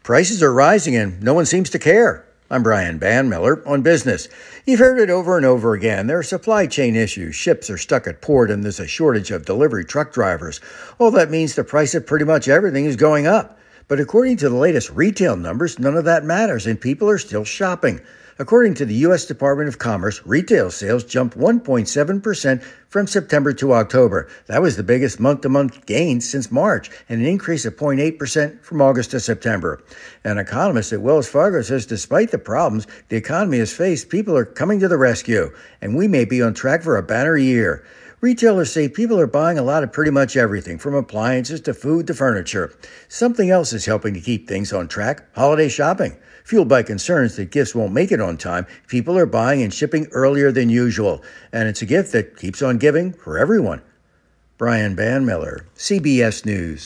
Prices are rising and no one seems to care. I'm Brian Banmiller on business. You've heard it over and over again. There are supply chain issues. Ships are stuck at port and there's a shortage of delivery truck drivers. All that means the price of pretty much everything is going up. But according to the latest retail numbers, none of that matters and people are still shopping. According to the U.S. Department of Commerce, retail sales jumped 1.7% from September to October. That was the biggest month-to-month gain since March, and an increase of 0.8% from August to September. An economist at Wells Fargo says despite the problems the economy has faced, people are coming to the rescue, and we may be on track for a banner year. Retailers say people are buying a lot of pretty much everything, from appliances to food to furniture. Something else is helping to keep things on track: holiday shopping. Fueled by concerns that gifts won't make it on time, people are buying and shipping earlier than usual. And it's a gift that keeps on giving for everyone. Brian Banmiller, CBS News.